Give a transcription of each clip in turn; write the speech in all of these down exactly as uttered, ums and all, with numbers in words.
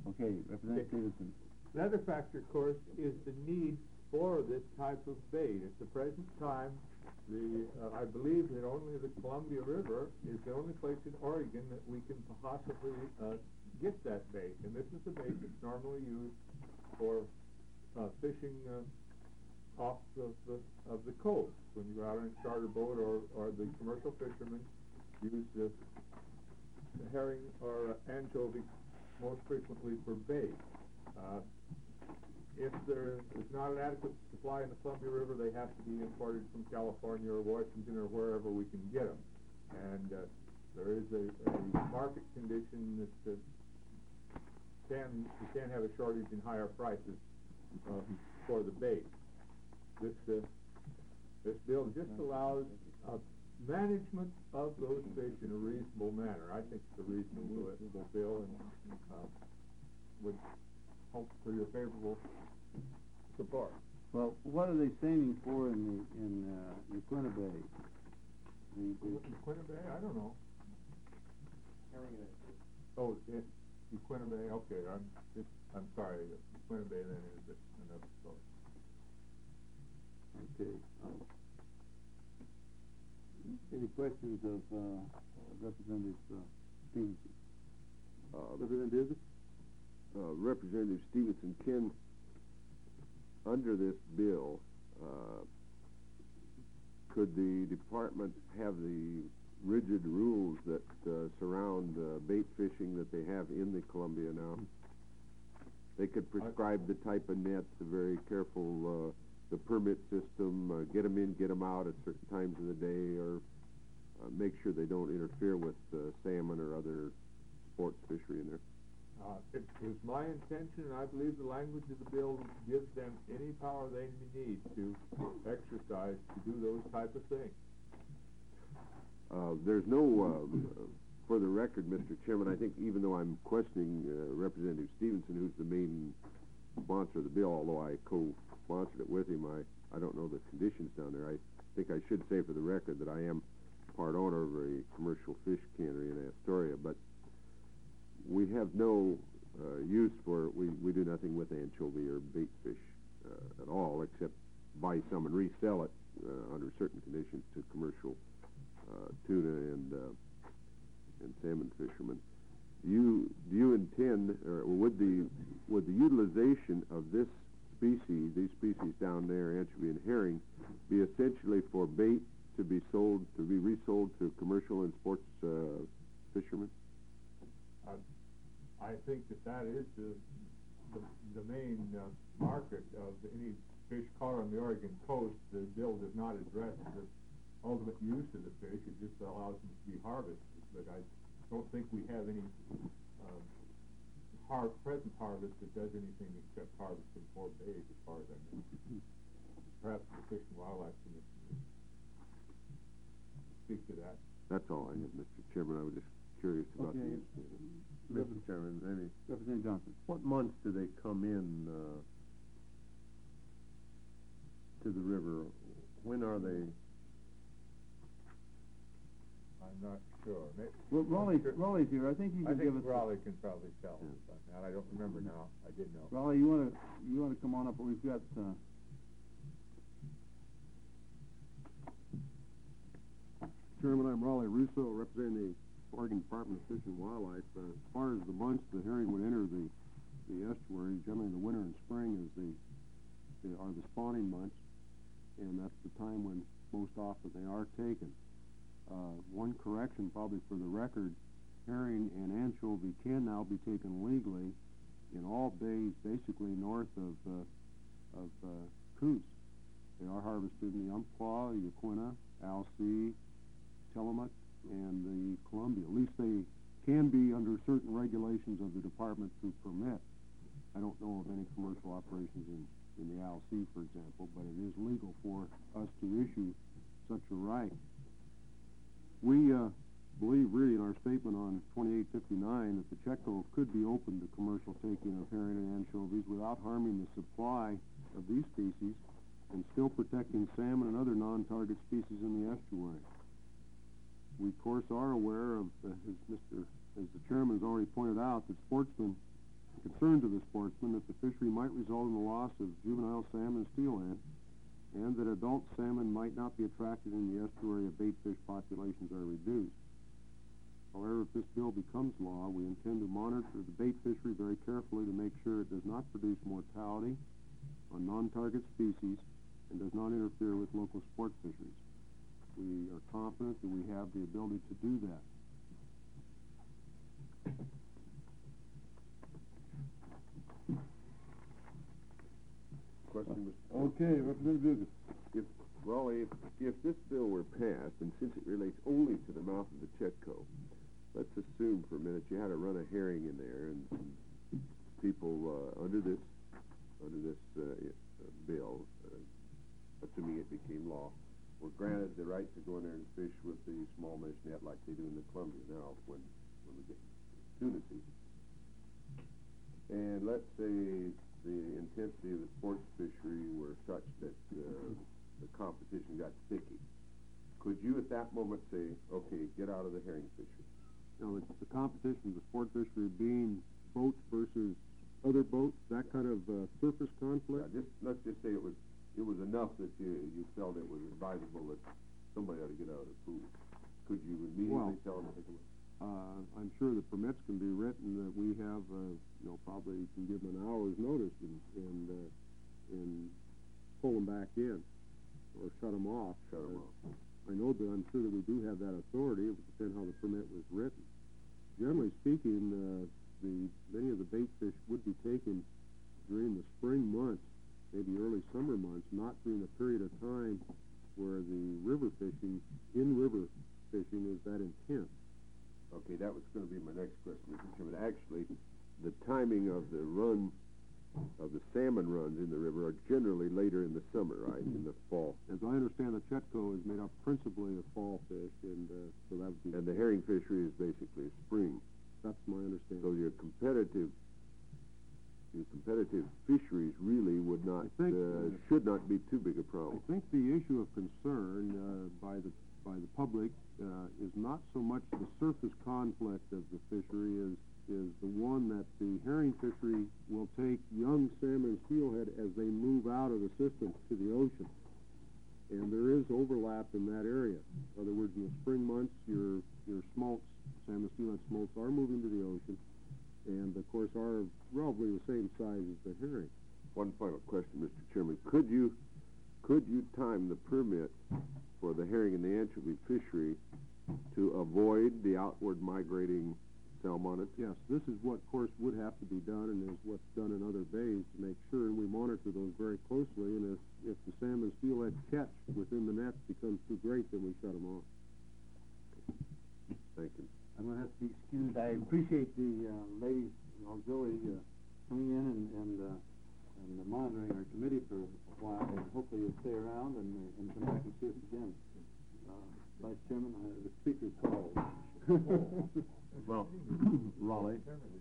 Okay, Representative Stevenson. The other factor, of course, is the need for this type of bait. At the present time, the uh, I believe that only the Columbia River is the only place in Oregon that we can possibly uh, get that bait. And this is the bait that's normally used for uh, fishing uh, off of the, of the coast. When you go out on a charter boat, or, or the commercial fishermen use the, the herring or uh, anchovy most frequently for bait. Uh, if there is not an adequate supply in the Columbia River, they have to be imported from California or Washington or wherever we can get them. And uh, there is a, a market condition that uh, can you can have a shortage in higher prices uh, for the bait. This uh, this bill just allows uh, management of those fish in a reasonable manner. I think it's a reasonable, reasonable bill, and uh, would hope for your favorable support. Well, what are they saving for in the in uh, Yaquina Bay? The, the Yaquina Bay? I don't know. Herring and Oh, it, Yaquina Bay. Okay, I'm it, I'm sorry. Yaquina Bay then is another story. Okay. Um, any questions of uh, Representative uh, Stevenson? Uh, Representative? uh, Representative Stevenson, can, under this bill, uh, could the department have the rigid rules that uh, surround uh, bait fishing that they have in the Columbia now? They could prescribe the type of net, the very careful, uh, the permit system, uh, get them in, get them out at certain times of the day, or uh, make sure they don't interfere with uh, salmon or other sports fishery in there. Uh, it is my intention, and I believe the language of the bill gives them any power they need to exercise to do those type of things. Uh, there's no, um, for the record, Mister Chairman, I think even though I'm questioning uh, Representative Stevenson, who's the main sponsor of the bill, although I co-sponsored it with him, I, I don't know the conditions down there. I think I should say for the record that I am part owner of a commercial fish cannery in Astoria, but we have no uh, use for, we, we do nothing with anchovy or bait fish uh, at all, except buy some and resell it uh, under certain conditions to commercial uh, tuna and uh, and salmon fishermen. Do you do you intend, or would the would the utilization of this species, these species down there, anchovy and herring, be essentially for bait to be sold, to be resold to commercial and sports uh, fishermen? Uh, I think that that is the the, the main uh, market of any fish caught on the Oregon coast. The bill does not address the ultimate use of the fish. It just allows them to be harvested. But I don't think we have any uh, har present harvest that does anything except harvesting for bait, as far as I know. Perhaps the Fish and Wildlife Commission would speak to that. That's all I have, Mister Chairman. I was just curious about Okay. the Mister Chairman, maybe. Representative Johnson. What months do they come in uh, to the river? When are they? I'm not sure. Maybe, Well, Raleigh, sure. Raleigh's here. I think you I can think give us. Raleigh can probably tell us about that. I don't remember now. I did know. Raleigh, you want to you want to come on up? We've got. Uh, Chairman, I'm Raleigh Russo, representing the Oregon Department of Fish and Wildlife. Uh, as far as the months the herring would enter the the estuary, generally the winter and spring is the, the are the spawning months, and that's the time when most often they are taken. Uh, one correction, probably for the record, herring and anchovy can now be taken legally in all bays, basically north of uh, of uh, Coos. They are harvested in the Umpqua, Yaquina, Alsea, Tillamook, and the Columbia. At least they can be under certain regulations of the department to permit. I don't know of any commercial operations in, in the Alsea, for example, but it is legal for us to issue such a right. We uh, believe really in our statement on twenty-eight fifty-nine that the check cove could be open to commercial taking of herring and anchovies without harming the supply of these species and still protecting salmon and other non-target species in the estuary. We, of course, are aware of, uh, as Mister as the chairman has already pointed out, that sportsmen concern to the sportsman that the fishery might result in the loss of juvenile salmon and steelhead, and that adult salmon might not be attracted in the estuary if bait fish populations are reduced. However, if this bill becomes law, we intend to monitor the bait fishery very carefully to make sure it does not produce mortality on non-target species and does not interfere with local sport fisheries. We are confident that we have the ability to do that. Question, Mister Okay, Representative Dugas. If, Raleigh, if, if this bill were passed, and since it relates only to the mouth of the Chetco, let's assume for a minute you had to run a herring in there, and some people uh, under this under this uh, uh, bill, uh, assuming it became law, were granted the right to go in there and fish with the small mesh net like they do in the Columbia now when, when we get tuna season. And let's say the intensity of the sports fishery were such that uh, the competition got sticky. Could you at that moment say, okay, get out of the herring fishery? Now, the, the competition of the sport fishery being boats versus other boats, that kind of uh, surface conflict? Yeah, just, let's just say it was it was enough that you, you felt it was advisable that somebody ought to get out of the pool. Could you immediately Well, tell them to take a look? Uh, I'm sure the permits can be written that we have, uh, you know, probably can give them an hour's notice and, and, uh, and pull them back in or shut them off. Shut 'em Uh, off. I know that I'm sure that we do have that authority. It would depend how the permit was written. Generally speaking, uh, the, many of the bait fish would be taken during the spring months, maybe early summer months, not during the period of time where the river fishing, in-river fishing is that intense. Okay, that was going to be my next question, Mister Chairman. Actually, the timing of the run, of the salmon runs in the river are generally later in the summer, right, in the fall. As I understand, the Chetco is made up principally of fall fish, and uh, so that would be... And the herring fishery is basically spring. That's my understanding. So your competitive, your competitive fisheries really would not, I think, uh, uh, should not be too big a I problem. think the issue of concern uh, by the by the public uh, is not so much the surface conflict of the fishery as is the one that the herring fishery will take young salmon and steelhead as they move out of the system to the ocean. And there is overlap in that area. In other words, in the spring months, your your smolts, salmon and steelhead smolts, are moving to the ocean, and of course are roughly the same size as the herring. One final question, Mister Chairman. Could you, could you time the permit for the herring and the anchovy fishery to avoid the outward migrating salmonids? Yes, this is what, of course, would have to be done, and is what's done in other bays to make sure, and we monitor those very closely, and if, if the salmon and steelhead catch within the net becomes too great, then we shut them off. Thank you. I'm going to have to be excused. I appreciate the uh, ladies auxiliary uh, coming in and, and, uh, and monitoring our committee for a while, and hopefully you'll stay around and, uh, and come back and see us again. Uh, Vice Chairman, uh, the speaker's called. Well, Raleigh,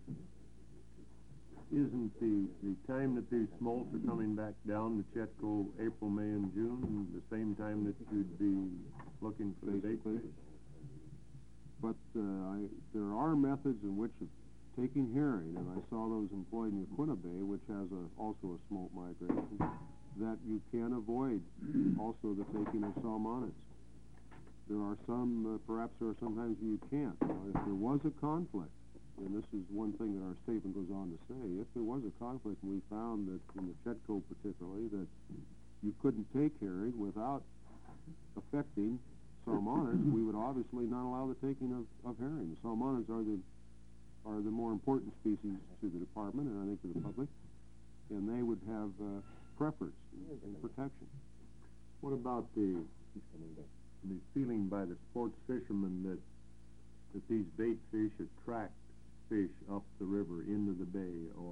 isn't the, the time that these smolts are coming back down to Chetco, April, May, and June, the same time that you'd be looking for the bait Basically. fish? But uh, I, there are methods in which of taking herring, and I saw those employed in Yaquina Bay, which has a, also a smolt migration, that you can avoid also the taking of salmonids. There are some, uh, perhaps there are sometimes you can't. Now, if there was a conflict, and this is one thing that our statement goes on to say, if there was a conflict and we found that, in the Chetco particularly, that you couldn't take herring without affecting salmonids, we would obviously not allow the taking of, of herring. The salmonids are the, are the more important species to the department, and I think to the public, and they would have uh, preference and, and protection. What about the, the feeling by the sports fishermen that, that these bait fish attract fish up the river into the bay, or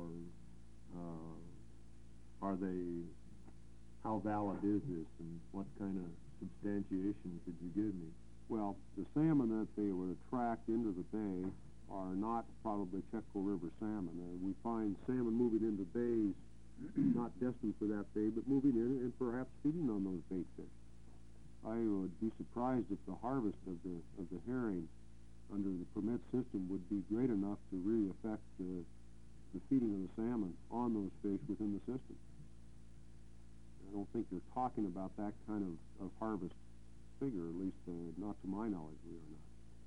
uh, are they, how valid is this, and what kind of substantiation could you give me? Well, the salmon that they would attract into the bay are not probably Chetco River salmon. Uh, we find salmon moving into bays, not destined for that bay, but moving in and perhaps feeding on those bait fish. I would be surprised if the harvest of the of the herring under the permit system would be great enough to really affect the the feeding of the salmon on those fish within the system. I don't think you're talking about that kind of, of harvest figure, at least uh, not to my knowledge we are not.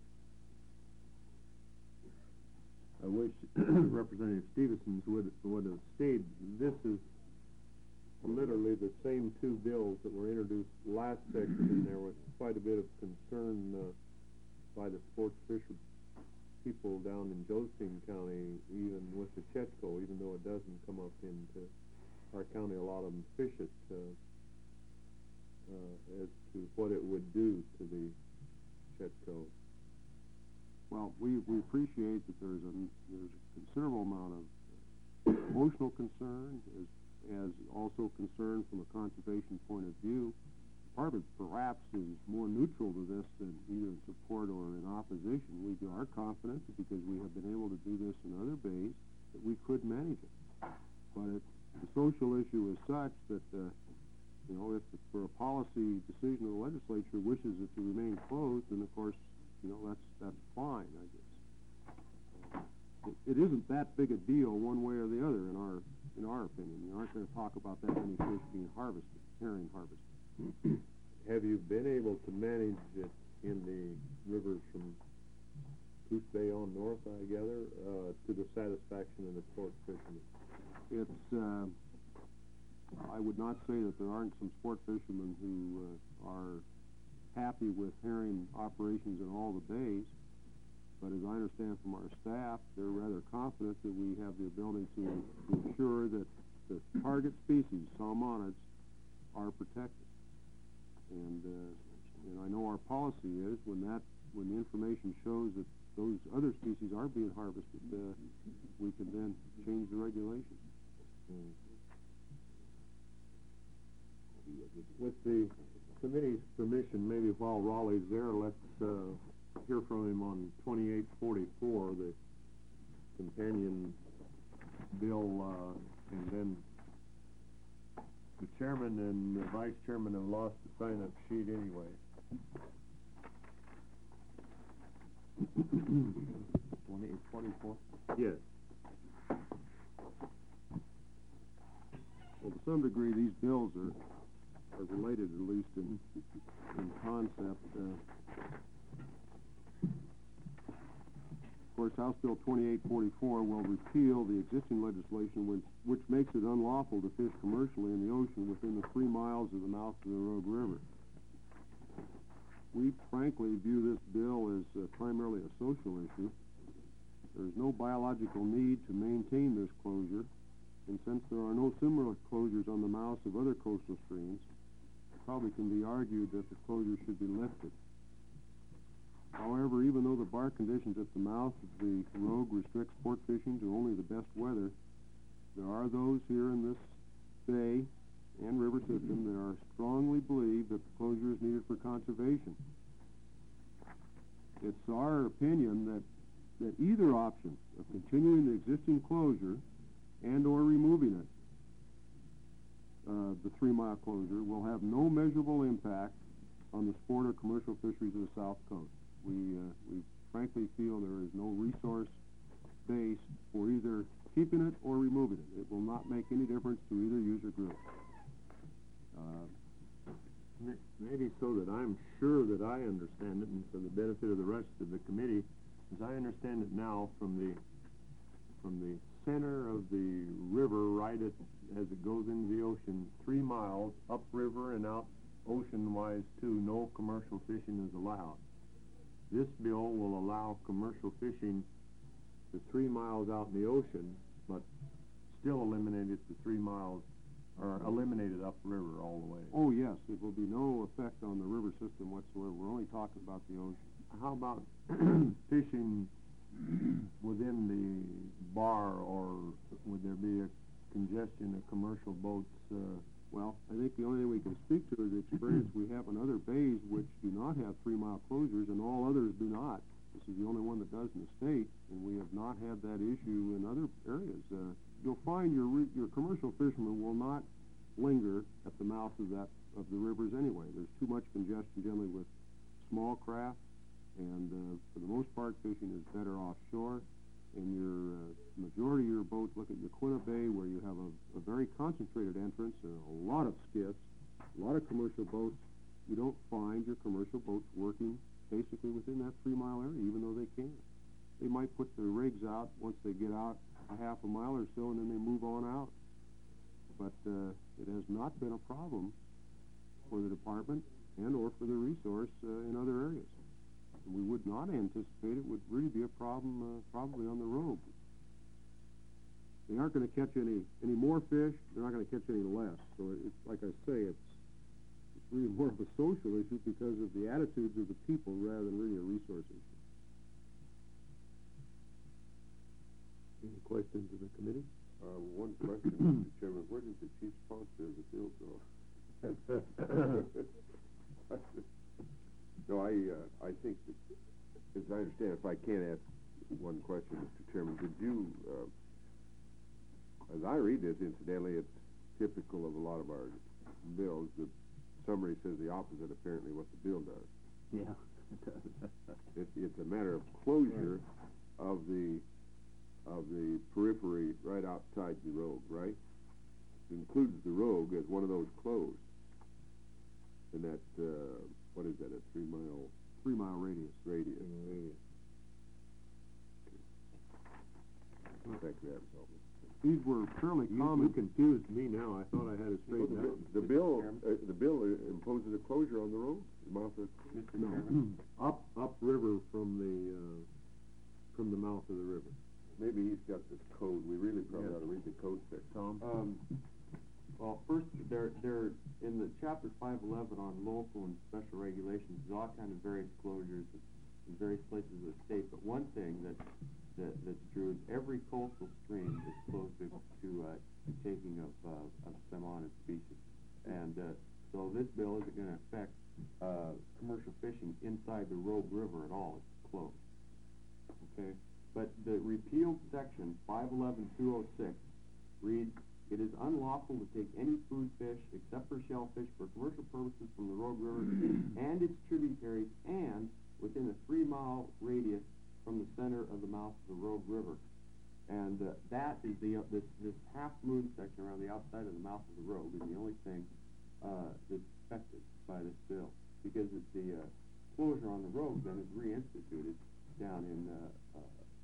I wish Representative Stevenson's would, would have stayed. This is literally the same two bills that were introduced last session, and there was quite a bit of concern uh, by the sports fisher people down in Josephine County, even with the Chetco, even though it doesn't come up into our county. A lot of them fish it uh, uh, as to what it would do to the Chetco. Well, we, we appreciate that there's a, there's a considerable amount of emotional concern, as, as also concern from a conservation point of view. Part of it perhaps is more neutral to this than either in support or in opposition. We are confident that because we have been able to do this in other bays that we could manage it. But it, the social issue is such that, uh, you know, if for a policy decision of the legislature wishes it to remain closed, then of course, you know, that's that's fine, I guess. Uh, it, it isn't that big a deal one way or the other in our in our opinion. You aren't going to talk about that many fish being harvested, herring harvested. Have you been able to manage it in the rivers from Goose Bay on north, I gather, uh, to the satisfaction of the sport fishermen? It's, uh, I would not say that there aren't some sport fishermen who uh, are happy with herring operations in all the bays, but as I understand from our staff, they're rather confident that we have the ability to, to ensure that the target species, salmonids, are protected. And, uh, and I know our policy is when that, when the information shows that those other species are being harvested, uh, we can then change the regulations. Hmm. With the committee's permission, maybe while Raleigh's there, let's uh, hear from him on twenty-eight forty-four, the companion bill, uh, and then the chairman and the vice chairman have lost the sign-up sheet anyway. twenty-eight forty-four? Yes. Well, to some degree, these bills are, are related, at least in, in concept. Uh, of course, House Bill twenty-eight forty-four will repeal the existing legislation which, which makes it unlawful to fish commercially in the ocean within the three miles of the mouth of the Rogue River. We frankly view this bill as uh, primarily a social issue. There is no biological need to maintain this closure, and since there are no similar closures on the mouths of other coastal streams, it probably can be argued that the closure should be lifted. However, even though the bark conditions at the mouth of the Rogue restrict sport fishing to only the best weather, there are those here in this bay and river system that are strongly believe that the closure is needed for conservation. It's our opinion that, that either option of continuing the existing closure and or removing it, uh, the three-mile closure, will have no measurable impact on the sport or commercial fisheries of the South Coast. We, uh, we frankly feel there is no resource base for either keeping it or removing it. It will not make any difference to either user group. Uh, Maybe so that I'm sure that I understand it, and for the benefit of the rest of the committee, as I understand it now, from the from the center of the river, right at, as it goes into the ocean, three miles upriver and out ocean-wise too, no commercial fishing is allowed. This bill will allow commercial fishing to three miles out in the ocean, but still eliminate it to three miles, or eliminate it upriver all the way. oh yes, it will be no effect on the river system whatsoever. We're only talking about the ocean. How about fishing within the bar, or would there be a congestion of commercial boats? Uh, Well, I think the only thing we can speak to is the experience we have in other bays which do not have three-mile closures, and all others do not. This is the only one that does in the state, and we have not had that issue in other areas. Uh, you'll find your your commercial fishermen will not linger at the mouth of that of the rivers anyway. There's too much congestion generally with small craft, and uh, for the most part, fishing is better offshore, and your uh, majority of your boats, look at Yaquina Bay, where you have a, a very concentrated entrance and a lot of skiffs, a lot of commercial boats. You don't find your commercial boats working basically within that three-mile area, even though they can. They might put their rigs out once they get out a half a mile or so, and then they move on out. But uh, it has not been a problem for the department and or for the resource uh, in other areas. And we would not anticipate it would really be a problem uh, probably on the road. They aren't going to catch any, any more fish. They're not going to catch any less. So it's like I say, it's, it's really more of a social issue because of the attitudes of the people rather than really a resource issue. Any questions of the committee? Uh, one question, Mister Chairman, where did the chief sponsor of the bill go? No, I, uh, I think that, as I understand, if I can ask one question, Mister Chairman, did you, uh, as I read this, incidentally, it's typical of a lot of our bills. The summary says the opposite, apparently, what the bill does. Yeah, it does. It, it's a matter of closure of the of the periphery right outside the rogue, right? It includes the rogue as one of those closed. And that, uh, what is that, a three-mile Three-mile radius. radius? Mm, Okay. Thank you, that was all. These were fairly You, common. you confused me now. I thought I had it Well, straightened the, out. the bill, uh, the bill imposes a closure on the road, the mouth of. Mister No, Chairman? up, upriver from the, uh, from the mouth of the river. Maybe he's got this code. We really probably Yeah. ought to read the code section. Tom? Um, well, first, they're, they're, in the chapter five eleven on local and special regulations, there's all kind of various closures in various places of the state, but one thing that, that, that's true is every coastal stream is closed to, to, uh, to taking of, uh, of salmon species. And, uh, so this bill isn't gonna affect, uh, commercial fishing inside the Rogue River at all, it's closed. Okay? But the repealed section, five eleven two oh six, reads, "It is unlawful to take any food fish except for shellfish for commercial purposes from the Rogue River and its tributaries and within a three-mile radius from the center of the mouth of the Rogue River." And uh, that is the, uh, this, this half-moon section around the outside of the mouth of the Rogue is the only thing uh, that's affected by this bill. Because it's the uh, closure on the Rogue then is reinstituted down in uh, uh,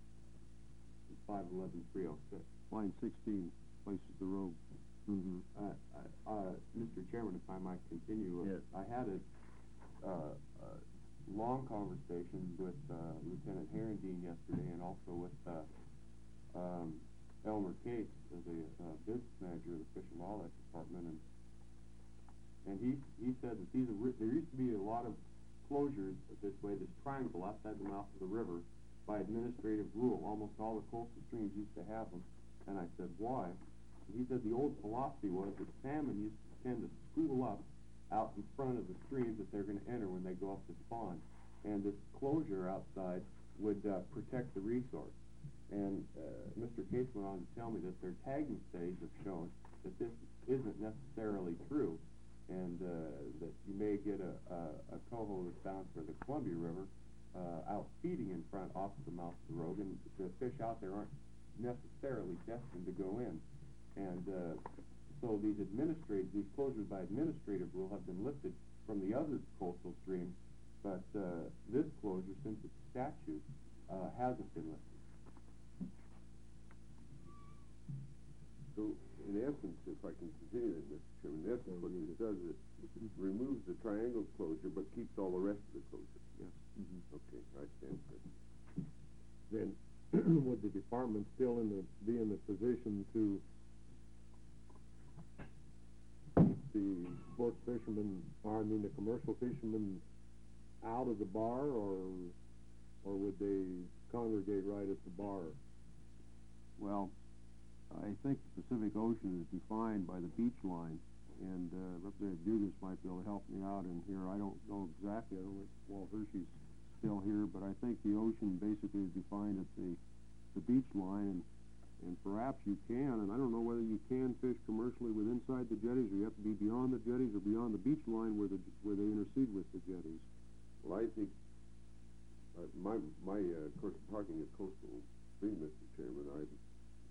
five eleven three oh six. Line sixteen places the road. Mm-hmm. Uh, uh, uh, Mister Chairman, if I might continue, uh, Yes. I had a, uh, a long conversation with uh, Lieutenant Herendeen yesterday, and also with uh, um, Elmer Case, the uh, business manager of the Fish and Wildlife Department, and and he he said that these are ri- there used to be a lot of closures this way, this triangle outside the mouth of the river, by administrative rule. Almost all the coastal streams used to have them. And I said, why? And he said the old philosophy was that salmon used to tend to school up out in front of the streams that they're going to enter when they go up to spawn. And this closure outside would uh, protect the resource. And uh, Mister Case went on to tell me that their tagging studies have shown that this isn't necessarily true, and uh, that you may get a, a, a coho that's bound for the Columbia River uh, out feeding in front off the mouth of the Rogue, and the fish out there aren't necessarily destined to go in. And uh, so these administrative, these closures by administrative rule have been lifted from the other coastal streams, but uh, this closure, since it's statute, uh, hasn't been lifted. So, in essence, if I can continue that, Mister Chairman, in essence, what it does is it removes the triangle closure, but keeps all the rest of the closure. Yes. Mm-hmm. Okay, I stand for it. Then, would the department still in the, be in the position to keep the sport fishermen, or I mean the commercial fishermen, out of the bar, or or would they congregate right at the bar? Well, I think Pacific Ocean is defined by the beach line, and uh, Representative Dugas might be able to help me out in here. I don't know exactly. I don't know if Walt Hershey's still here, but I think the ocean basically is defined at the the beach line, and and perhaps you can, and I don't know whether you can fish commercially with inside the jetties, or you have to be beyond the jetties or beyond the beach line where the where they intercede with the jetties. Well, I think, uh, my, my, uh, of course, talking of coastal stream, Mister Chairman, I,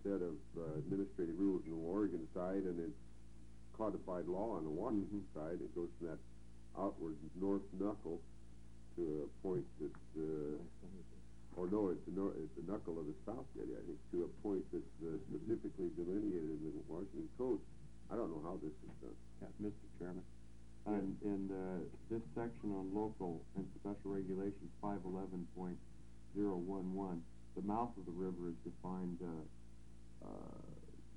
set of uh, administrative rules on the Oregon side, and it's codified law on the Washington side. It goes from that outward north knuckle to a point that, uh, or no, it's the, nor- it's the knuckle of the south jetty, I think, to a point that's uh, specifically delineated in the Washington Code. I don't know how this is done. Yeah, Mister Chairman, and, and, uh, this section on local and special regulations five eleven point zero one one, the mouth of the river is defined, uh, uh,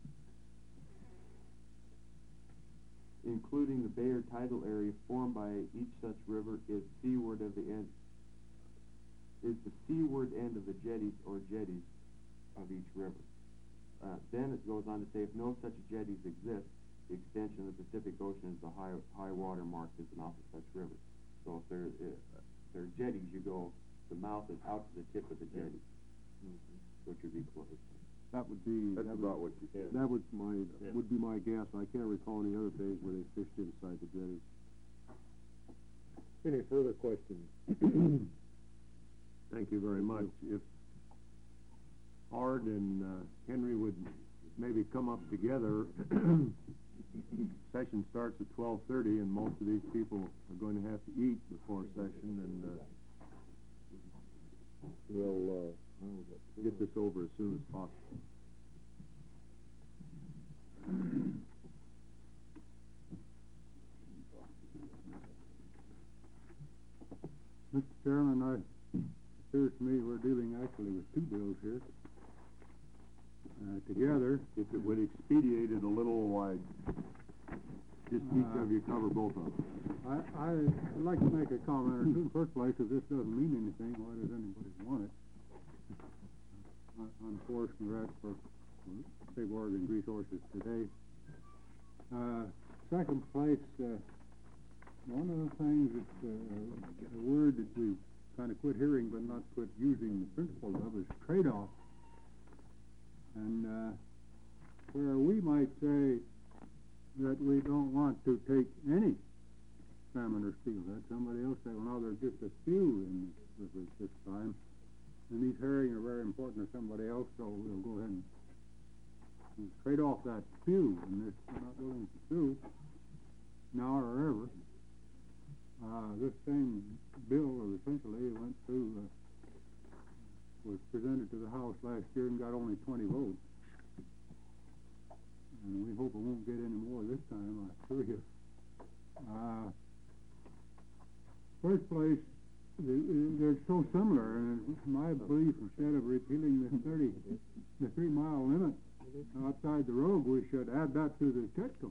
including the bay or tidal area formed by each such river is seaward of the end, is the seaward end of the jetties or jetties of each river. Uh, then it goes on to say, if no such jetties exist, the extension of the Pacific Ocean is the high, high water mark is an off of such river. So if there, uh, there are jetties, you go, the mouth is out to the tip of the jetty, which would be closed. That would be, That's that about would, what you said. that would my, Yeah. would be my guess. I can't recall any other days where they fished inside the jetty. Any further questions? Thank you very much. If Ard and uh, Henry would maybe come up together, session starts at twelve thirty, and most of these people are going to have to eat before session, and uh, we'll uh, get this over as soon as possible. Mister Chairman, I, it appears to me we're dealing actually with two bills here. Uh, together. If it would expedite it a little, I'd just each of you cover both of them. I, I'd like to make a comment or two. In the first place, if this doesn't mean anything, why does anybody want it? I- I'm for congrats for Save Oregon Resources today. Uh, second place, uh, one of the things that, uh, a word that we kind of quit hearing but not quit using the principle of is trade-off. And uh, where we might say that we don't want to take any salmon or steelhead, somebody else say, well, now there's just a few in the rivers this time, and these herring are very important to somebody else, so we'll go ahead and, and trade off that few, and this we're not willing to do now or ever. Uh, this same bill essentially went through. Uh, was presented to the House last year and got only twenty votes. And we hope it won't get any more this time, I assure you. Uh, first place, the, they're so similar, and it's my belief, instead of repealing the thirty, the three mile limit outside the road, we should add that to the Chetco.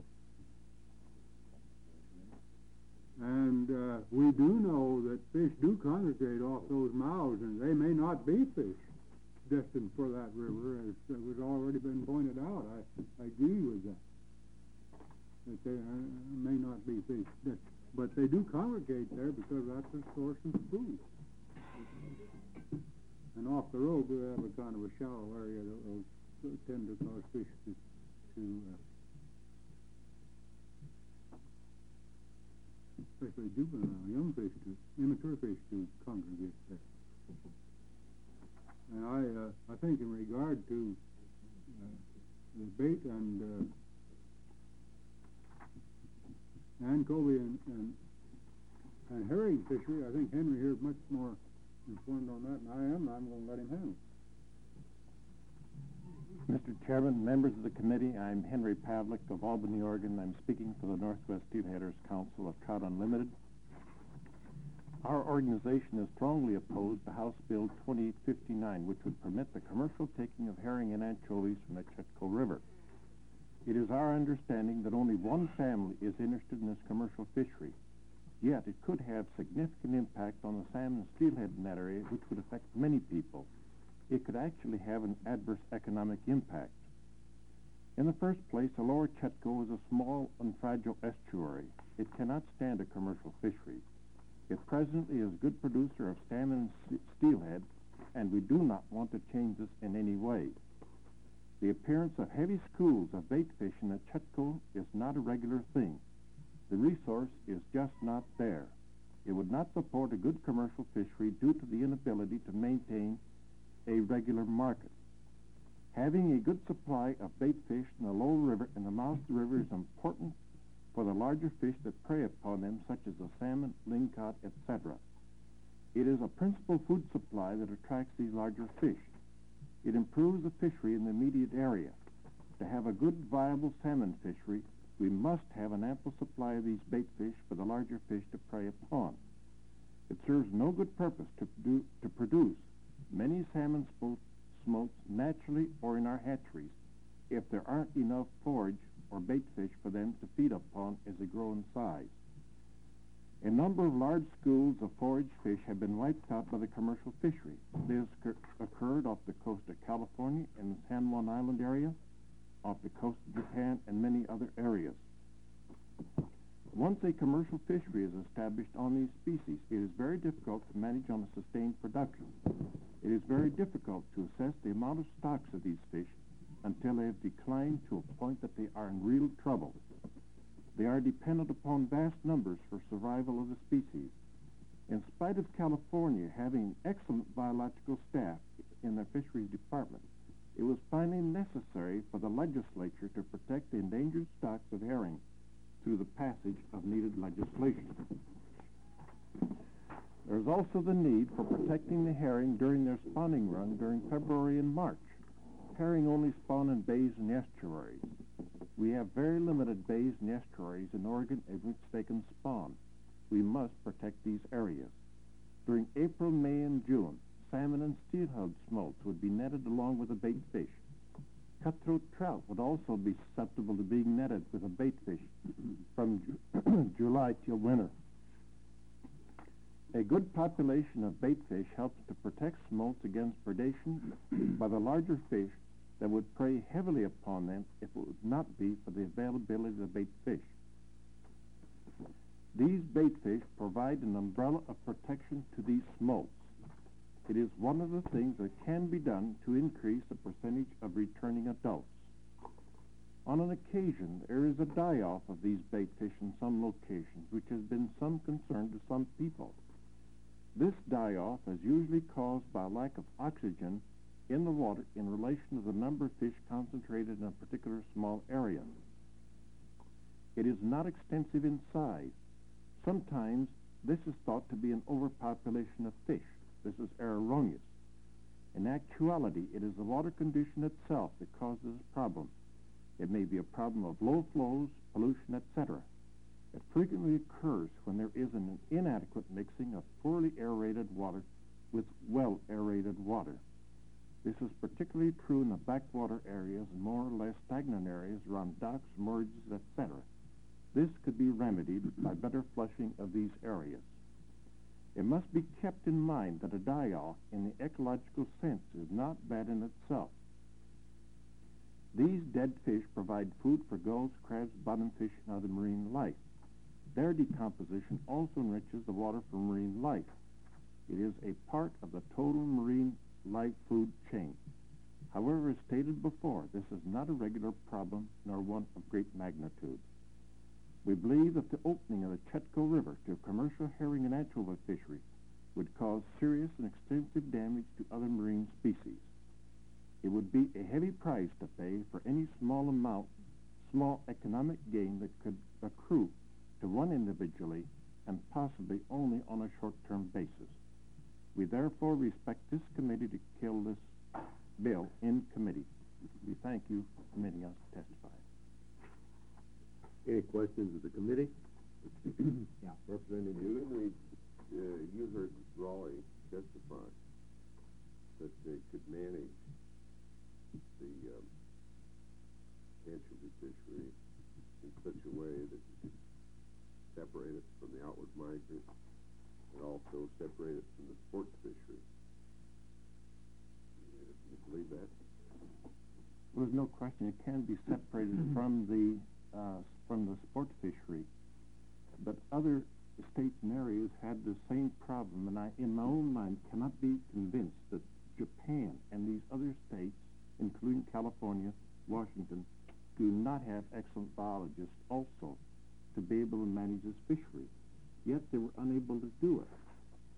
And uh, we do know that fish do congregate off those mouths, and they may not be fish destined for that river, as uh, was already been pointed out. I, I agree with that. That they uh, may not be fish, that, but they do congregate there because that's a source of food. And off the road, we have a kind of a shallow area that will tend to cause fish to, to uh, especially juvenile, young fish, to, immature fish to congregate there. And I, uh, I think in regard to uh, the bait and uh, anchovy and, and, and herring fishery, I think Henry here is much more informed on that than I am, and I'm going to let him handle it. Mister Chairman, members of the committee, I'm Henry Pavlik of Albany, Oregon. I'm speaking for the Northwest Steelheaders Council of Trout Unlimited. Our organization is strongly opposed to House Bill twenty-eight fifty-nine, which would permit the commercial taking of herring and anchovies from the Chetco River. It is our understanding that only one family is interested in this commercial fishery, yet it could have significant impact on the salmon and steelhead in that area, which would affect many people. It could actually have an adverse economic impact. In the first place, the lower Chetco is a small and fragile estuary. It cannot stand a commercial fishery. It presently is a good producer of salmon and steelhead, and we do not want to change this in any way. The appearance of heavy schools of bait fish in the Chetco is not a regular thing. The resource is just not there. It would not support a good commercial fishery due to the inability to maintain a regular market. Having a good supply in the lower river and the mouth of the river is important for the larger fish that prey upon them, such as the salmon, lingcod, et cetera. It is a principal food supply that attracts these larger fish. It improves the fishery in the immediate area. To have a good, viable salmon fishery, we must have an ample supply of these bait fish for the larger fish to prey upon. It serves no good purpose to, produ to produce many salmon smolts naturally or in our hatcheries if there aren't enough forage or bait fish for them to feed upon as they grow in size. A number of large schools of forage fish have been wiped out by the commercial fishery. This occurred off the coast of California and the San Juan Island area, off the coast of Japan, and many other areas. Once a commercial fishery is established on these species, it is very difficult to manage on a sustained production. It is very difficult to assess the amount of stocks of these fish until they have declined to a point that they are in real trouble. They are dependent upon vast numbers for survival of the species. In spite of California having excellent biological staff in their fisheries department, it was finally necessary for the legislature to protect the endangered stocks of herring through the passage of needed legislation. There is also the need for protecting the herring during their spawning run during February and March. Herring only spawn in bays and estuaries. We have very limited bays and estuaries in Oregon in which they can spawn. We must protect these areas. During April, May, and June, salmon and steelhead smolts would be netted along with the bait fish. Cutthroat trout would also be susceptible to being netted with a bait fish from Ju July till winter. A good population of bait fish helps to protect smolts against predation by the larger fish that would prey heavily upon them if it would not be for the availability of the bait fish. These bait fish provide an umbrella of protection to these smolts. It is one of the things that can be done to increase the percentage of returning adults. On an occasion, there is a die-off of these bait fish in some locations, which has been some concern to some people. This die-off is usually caused by a lack of oxygen in the water in relation to the number of fish concentrated in a particular small area. It is not extensive in size. Sometimes this is thought to be an overpopulation of fish. This is erroneous. In actuality, it is the water condition itself that causes this problem. It may be a problem of low flows, pollution, et cetera. It frequently occurs when there is an inadequate mixing of poorly aerated water with well-aerated water. This is particularly true in the backwater areas and more or less stagnant areas around docks, moorages, et cetera. This could be remedied by better flushing of these areas. It must be kept in mind that a die-off in the ecological sense is not bad in itself. These dead fish provide food for gulls, crabs, bottomfish, and other marine life. Their decomposition also enriches the water for marine life. It is a part of the total marine life food chain. However, as stated before, this is not a regular problem nor one of great magnitude. We believe that the opening of the Chetco River to commercial herring and anchovy fishery would cause serious and extensive damage to other marine species. It would be a heavy price to pay for any small amount, small economic gain that could accrue to one individually and possibly only on a short-term basis. We therefore respect this committee to kill this bill in committee. We thank you for permitting us to testify. Any questions of the committee? Yeah. Representative When Hewlett? we, uh, you heard Raleigh testify that they could manage the um, anchovy fishery in such a way that you could separate it from the outward migrant and also separate it from the sport fishery. Uh, do you believe that? Well, there's no question it can be separated from the uh, from the sport fishery, but other states and areas had the same problem, and I, in my own mind, cannot be convinced that Japan and these other states, including California, Washington, do not have excellent biologists also to be able to manage this fishery. Yet they were unable to do it,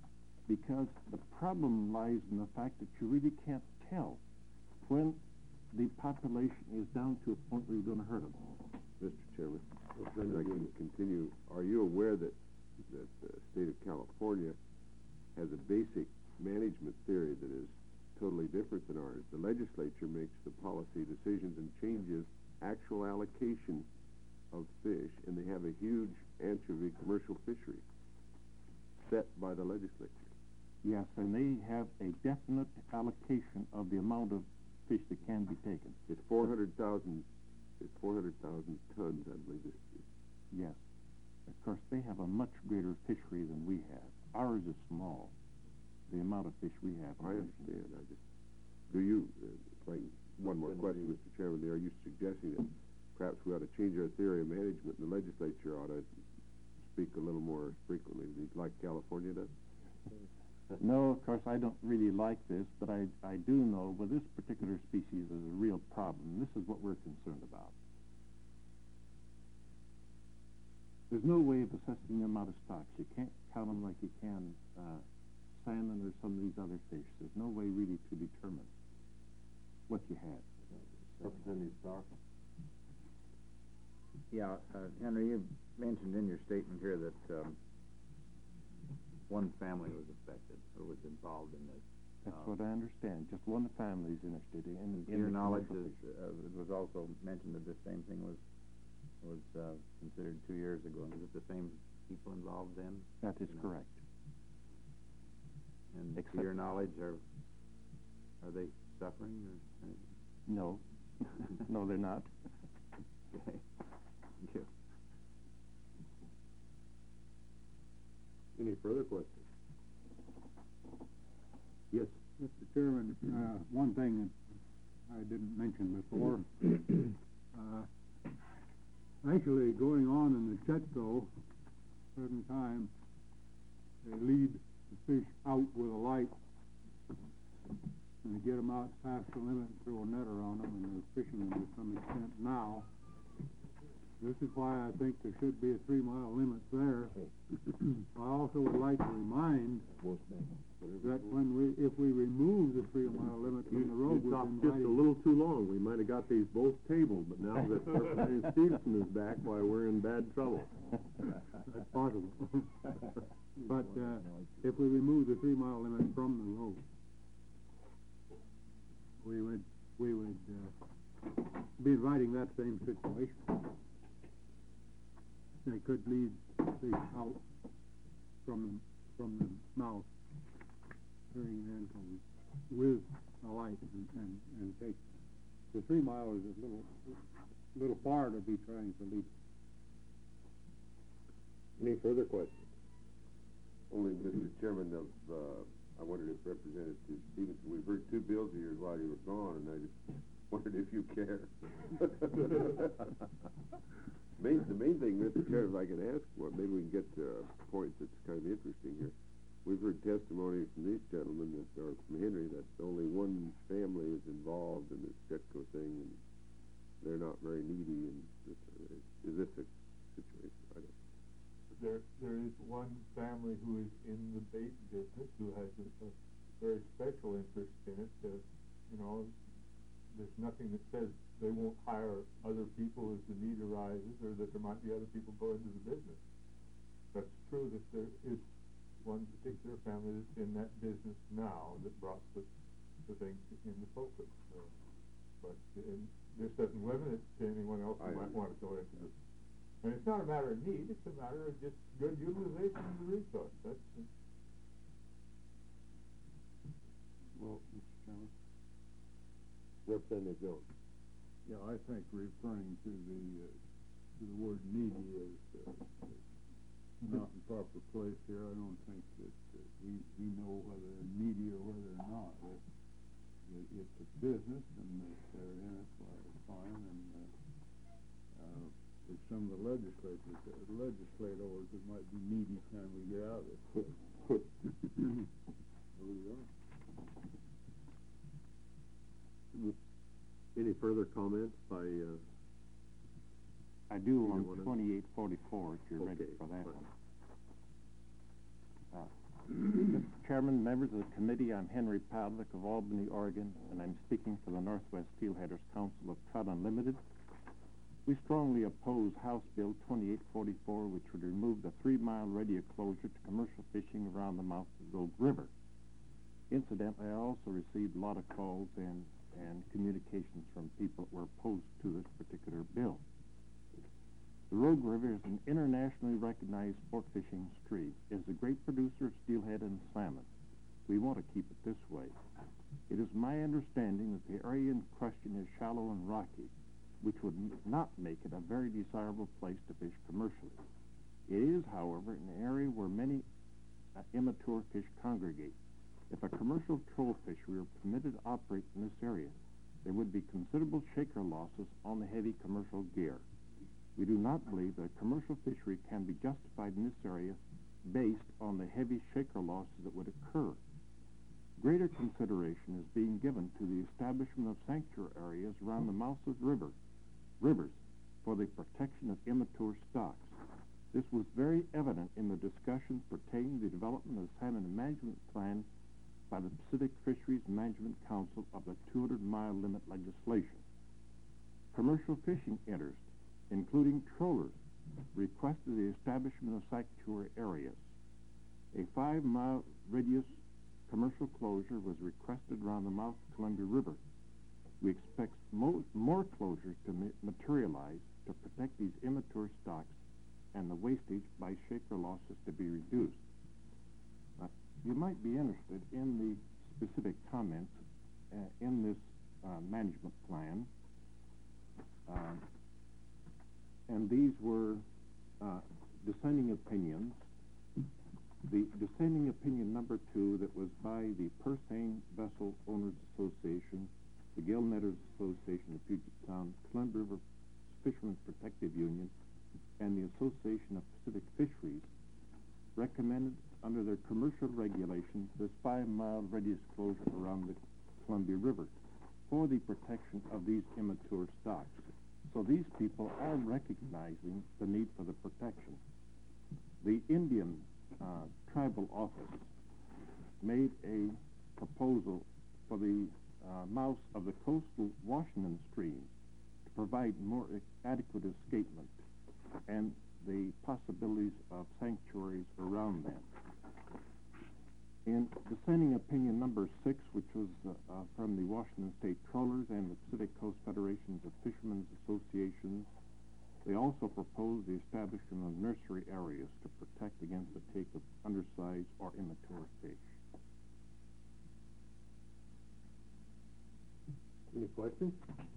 because the problem lies in the fact that you really can't tell when the population is down to a point where you're gonna hurt them. Mister Chairman, if I can continue, are you aware that, that the state of California has a basic management theory that is totally different than ours? The legislature makes the policy decisions and changes actual allocation of fish, and they have a huge anchovy commercial fishery set by the legislature. Yes, and they have a definite allocation of the amount of fish that can be taken. It's four hundred thousand, it's four hundred thousand tons, I believe it is. Yes. Of course, they have a much greater fishery than we have. Ours is small, the amount of fish we have. I understand, I just, do you, uh, like, one more question, Mister Chairman, there, are you suggesting that perhaps we ought to change our theory of management, and the legislature ought to speak a little more frequently, like California does? No, of course, I don't really like this, but I, I do know, well, this particular species is a real problem. This is what we're concerned about. There's no way of assessing the amount of stocks. You can't count them like you can uh, salmon or some of these other fish. There's no way really to determine what you have. Representative Stark? Yeah, uh, Henry, you mentioned in your statement here that um, one family was affected, or was involved in this. That's Um, what I understand. Just one family is interested in. and in to your the knowledge, commercial is, fishery. uh, it was also mentioned that the same thing was was uh, considered two years ago. Is it the same people involved then? That is You know? correct. And Except- to your knowledge, are are they suffering or anything? No, no, they're not. Okay. Thank you. Any further questions? Yes. Mister Chairman, uh, one thing that I didn't mention before, uh, actually going on in the Chetco, certain time, they lead the fish out with a light, and they get them out past the limit and throw a net around them, and they're fishing them to some extent now. This is why I think there should be a three-mile limit there. I also would like to remind that when we, if we remove the three-mile limit from the road, You we've talked been just a inviting... little too long. We might have got these both tabled, but now that Representative Stevenson is back, why, we're in bad trouble. That's possible. But, uh, if we remove the three-mile limit from the road, we would, we would, uh, be inviting that same situation. They could lead fish out from the, from the mouth during the anchovies with a light and, and, and take, the three mile is a little, little far to be trying to lead. Any further questions? Only, Mister Chairman, of, uh, I wondered if Representative Stevenson, we've heard two bills of yours while you were gone, and I just wondered if you care. Main, the main thing, Mister Chair, if I can ask, well, maybe we can get to a point that's kind of interesting here. We've heard testimony from these gentlemen, that, or from Henry, that only one family is involved in this Chetco thing, and they're not very needy, and this, uh, is this a situation? I don't There, there is one family who is in the bait business, who has a, a very special interest in it. Uh, you know, there's nothing that says they won't hire other people as the need arises, or that there might be other people go into the business. But it's true that there is one particular family that's in that business now that brought the, the thing in the focus. So, but and this doesn't limit it to anyone else who I might want to go into it. And it's not a matter of need, it's a matter of just good utilization of the resource. That's uh, Well, Mister Chairman? Representative Jones. Yeah, I think referring to the, uh, to the word needy is, uh, not in proper place here. I don't think that, uh, we, we know whether they're needy or whether they're not. It, it, it's a business, and if they're in it, well, it's fine, and, uh, uh, there's some of the legislators, uh, legislators that might be needy time we get out of it. There we are. Any further comments by, uh, I do You on wanna- twenty-eight forty-four, if you're ready Okay, for that fine. one. Uh, Chairman, members of the committee, I'm Henry Pavlik of Albany, Oregon, and I'm speaking for the Northwest Steelheaders Council of Trout Unlimited. We strongly oppose House Bill twenty-eight forty-four, which would remove the three-mile radius closure to commercial fishing around the mouth of the Rogue River. Incidentally, I also received a lot of calls and, and communications from people that were opposed to this particular bill. The Rogue River is an internationally recognized sport fishing stream. It is a great producer of steelhead and salmon. We want to keep it this way. It is my understanding that the area in question is shallow and rocky, which would m not make it a very desirable place to fish commercially. It is, however, an area where many uh, immature fish congregate. If a commercial troll fishery were permitted to operate in this area, there would be considerable shaker losses on the heavy commercial gear. We do not believe that a commercial fishery can be justified in this area based on the heavy shaker losses that would occur. Greater consideration is being given to the establishment of sanctuary areas around the mouths of river, rivers for the protection of immature stocks. This was very evident in the discussions pertaining to the development of the salmon management plan by the Pacific Fisheries Management Council of the two hundred mile limit legislation. Commercial fishing interests, including trollers, requested the establishment of sanctuary areas. A five-mile radius commercial closure was requested around the mouth of Columbia River. We expect mo more closures to ma materialize to protect these immature stocks and the wastage by shaker losses to be reduced. Uh, you might be interested in the specific comments uh, in this uh, management plan. Uh, and these were uh, dissenting opinions. The dissenting opinion number two that was by the Purse Seine Vessel Owners Association, the Gill Netters Association of Puget Sound, Columbia River Fishermen's Protective Union, and the Association of Pacific Fisheries recommended under their commercial regulations this five-mile radius closure around the Columbia River for the protection of these immature stocks. So these people are recognizing the need for the protection. The Indian uh, Tribal Office made a proposal for the uh, mouths of the coastal Washington streams to provide more adequate escapement and the possibilities of sanctuaries around them. In dissenting opinion number six, which was uh, uh, from the Washington State Trollers and the Pacific Coast Federations of Fishermen's Associations, they also proposed the establishment of nursery areas to protect against the take of undersized or immature fish. Any questions?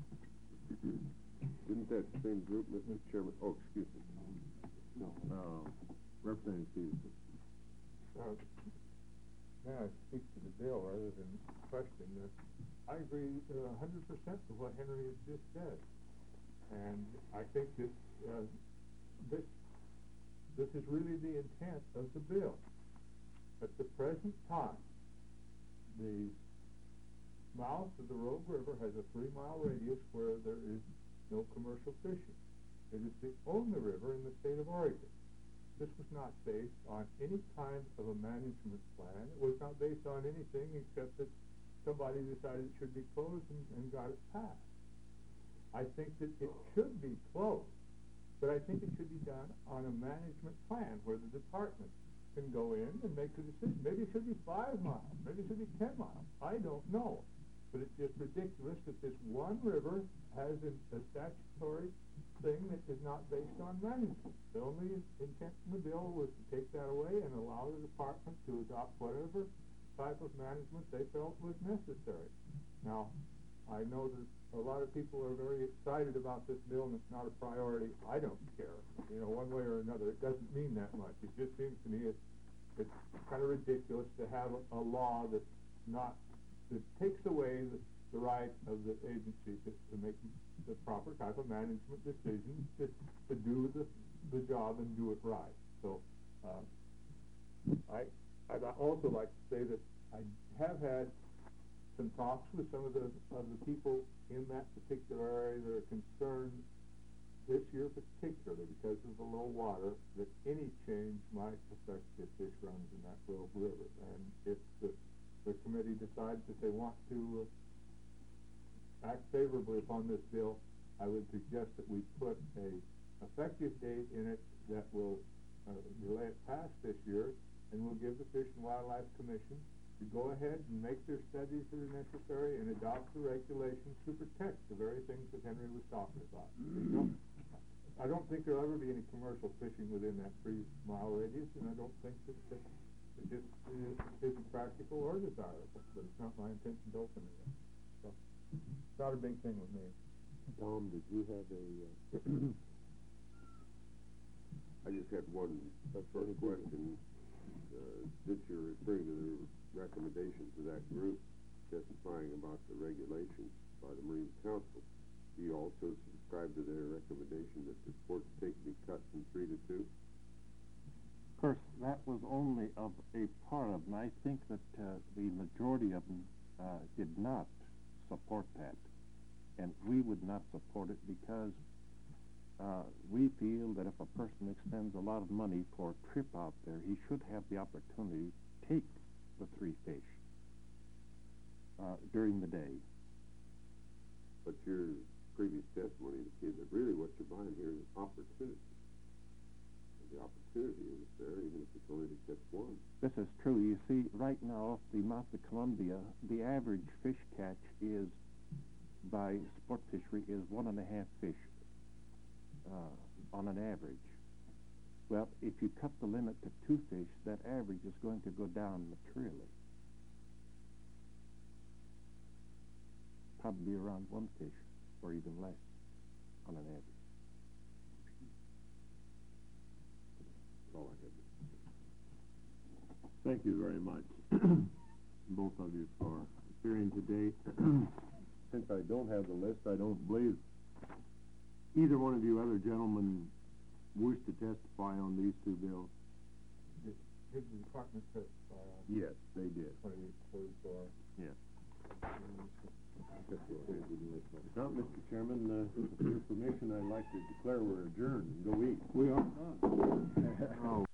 Didn't that same group, Mister Chairman, oh, excuse me. No. Uh, Representative Stevenson. Uh, May I speak to the bill rather than question this? I agree a hundred percent with what Henry has just said, and I think this uh, this this is really the intent of the bill. At the present time, the mouth of the Rogue River has a three-mile radius where there is no commercial fishing. It is the only river in the state of Oregon. This was not based on any kind of a management plan. It was not based on anything except that somebody decided it should be closed and, and got it passed. I think that it should be closed, but I think it should be done on a management plan where the department can go in and make a decision. Maybe it should be five miles, maybe it should be ten miles. I don't know. But it's just ridiculous that this one river has a, a statutory thing that is not based on management. The only intent in the bill was to take that away and allow the department to adopt whatever type of management they felt was necessary. Now, I know that a lot of people are very excited about this bill and it's not a priority. I don't care, you know, one way or another. It doesn't mean that much. It just seems to me it's, it's kind of ridiculous to have a, a law that's not that takes away the, the right of the agency to, to make the proper type of management decisions to, to do the, the job and do it right. So uh, I, I'd also like to say that I have had some talks with some of the, of the people in that particular area that are concerned this year particularly, because of the low water, that any change might affect if fish runs in that Wills River. And if the, the committee decides that they want to uh, act favorably upon this bill, I would suggest that we put a effective date in it that will uh, delay it past this year, and we'll give the Fish and Wildlife Commission to go ahead and make their studies that are necessary and adopt the regulations to protect the very things that Henry was talking about. Mm-hmm. I don't think there'll ever be any commercial fishing within that three-mile radius, and I don't think that, that it just is, isn't practical or desirable, but it's not my intention to open it up. So, it's not a big thing with me. Tom, did you have a, uh, I just had one first question. Uh, since you're referring to the recommendations of that group testifying about the regulations by the Marine Council, do you also subscribe to their recommendation that the sports take be cut from three to two? Of course, that was only of a part of them. I think that uh, the majority of them uh, did not support that, and we would not support it because uh, we feel that if a person expends a lot of money for a trip out there, he should have the opportunity to take the three fish uh, during the day. But your previous testimony indicated that really what you're buying here is opportunity. And the opportunity is there even if it's only to catch one. This is true. You see, right now off the mouth of Columbia, the average fish catch is, by sport fishery, is one and a half fish uh, on an average. Well, if you cut the limit to two fish, that average is going to go down materially. Probably around one fish, or even less, on an average. That's all I had. thank you very much, both of you, for appearing today. Since I don't have the list, I don't believe either one of you other gentlemen wish to testify on these two bills. Did, did the department testify on Yes, they did. twenty-eight forty-four? Yes. Now, Mister Chairman, uh, with your permission, I'd like to declare we're adjourned and go eat. We are. Oh.